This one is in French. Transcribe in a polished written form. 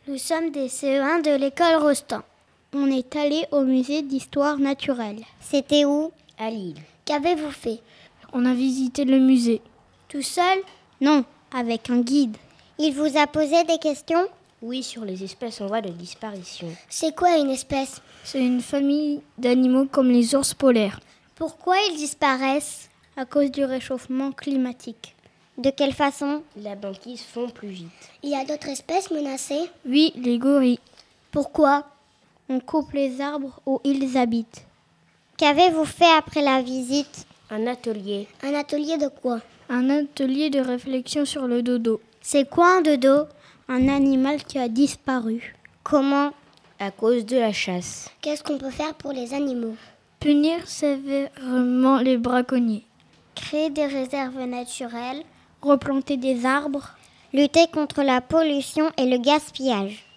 Nous sommes des CE1 de l'école Rostand. On est allé au musée d'histoire naturelle. C'était où? À Lille. Qu'avez-vous fait? On a visité le musée. Tout seul? Non, avec un guide. Il vous a posé des questions? Oui, sur les espèces en voie de disparition. C'est quoi une espèce? C'est une famille d'animaux comme les ours polaires. Pourquoi ils disparaissent? À cause du réchauffement climatique. De quelle façon? La banquise fond plus vite. Il y a d'autres espèces menacées? Oui, les gorilles. Pourquoi? On coupe les arbres où ils habitent. Qu'avez-vous fait après la visite? Un atelier. Un atelier de quoi? Un atelier de réflexion sur le dodo. C'est quoi un dodo? Un animal qui a disparu. Comment? À cause de la chasse. Qu'est-ce qu'on peut faire pour les animaux? Punir sévèrement les braconniers. Créer des réserves naturelles. Replanter des arbres. Lutter contre la pollution et le gaspillage.